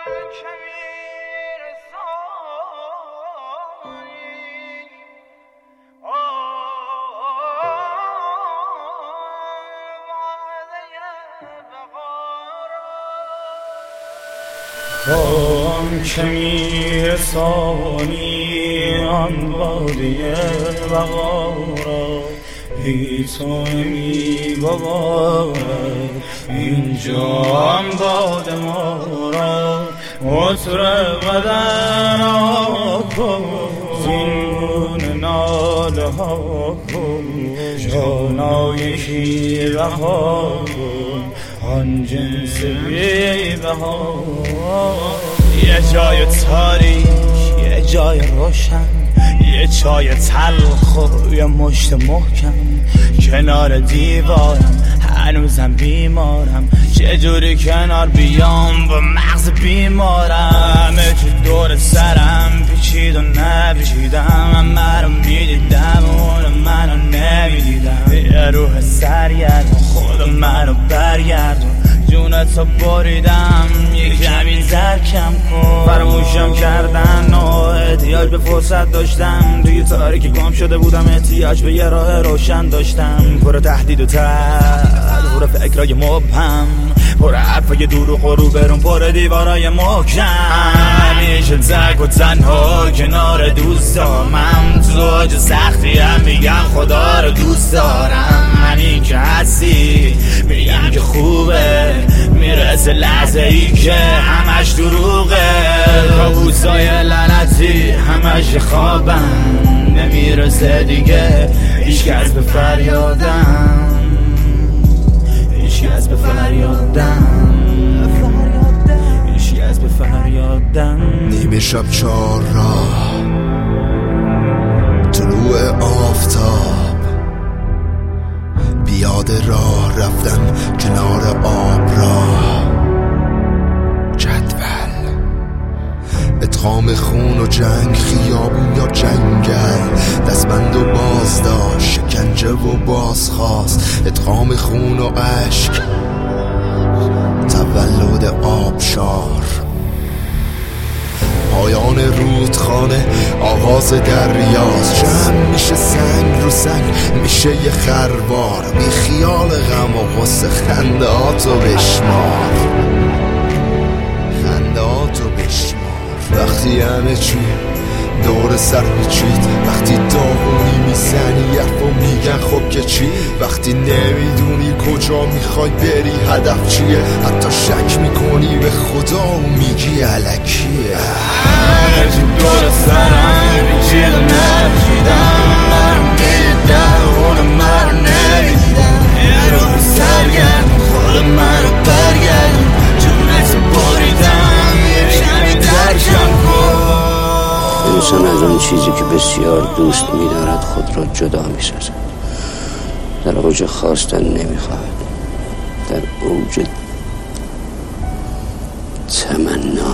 آن که میرسانی آن وادی بقا را بی تو نمیگوارد اینجا هم باد ما را عطر بدن کن زینگونه ناله ها کن جانای شیره ها کن آن جنس بی‌بها. یه جای تاریک یه جای روشن یه چای تلخ و یه مشت محکم کنار دیوارم هنوزم بیمارم چجوری کنار بیام با مغز بیمارم چه دور سرم پیچید و نپیچیدم من رو میدیدم اون منو نمیدیدم یه روح سرگردون خود منو برگردون جونتو بریدم یک کمی زرکم کن فراموشم کردن و احتیاج به فرصت داشتم توی تاریکی گم شده بودم احتیاج به یه راه روشن داشتم پر تهدید و ترد پر فکرای مبهم پر حرفای دروغ و روبرون پر دیوارای محکم همیشه تک و تنها کنار دوستامم تو اوج سختی هم میگم خدا رو دوست دارم همین که هستی میگم که خوبه میرسه لحظه ای که همش دروغه کابوسای لعنتی همش خوابم نمیرسه دیگه هیچکس به فریادم هیچکس به فریادم هیچکس به فریادم نیمه شب 4 راه طلوع آفتاب بیاد راه رفتم کنار آب راه جدول ادغام خون و جنگ خیابون یا جنگل دستبند و بازداشت شکنجه و بازخواست ادغام خون و عشق تولد آبشار پایان رودخانه آغاز دریاست جمع میشه سنگ رو سنگ میشه یه خروار بی خیال غم و غصه خندهاتو بشمار خندهاتو بشمار وقتی همه چی دور سر میچید وقتی داغونی میزنی حرفو میگن خب که چی وقتی نمیدونی کجا میخوای بری هدف چیه حتی شک میکنی به خدا و میگی الکیه هرچی دور سرم میچید و نپیچیدم من رو میدیدم اون من رو نمیدیدم یه روح سرگردون خود من رو برگردون جونتو بریدم یه کمی درکم کن انسان از آن چیزی که بسیار دوست می‌دارد خود را جدا می‌سازد در اوج خواستن نمی‌خواهد در اوج تمنا